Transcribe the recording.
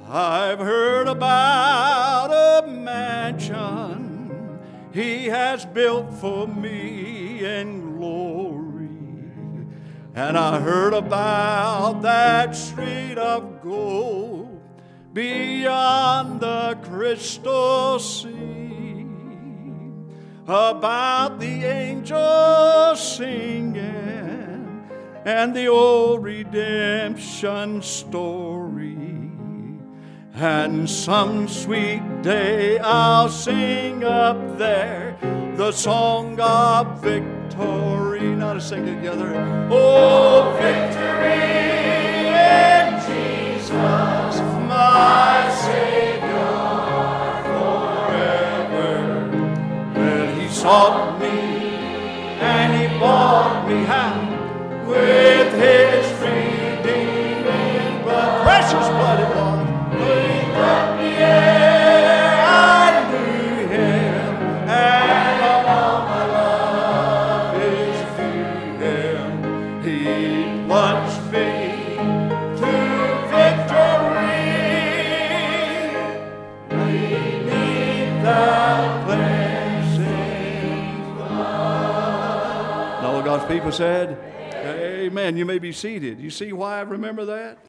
I've heard about a mansion He has built for me in glory, and I heard about that street of gold beyond the crystal sea, about the angels singing and the old redemption story. And some sweet day I'll sing up there the song of victory. Now to sing together. Oh, victory in Jesus, my Savior forever. Well, He sought me and He bought me out with His redeeming blood. Precious blood it was. God's people said, amen. You may be seated. You see why I remember that?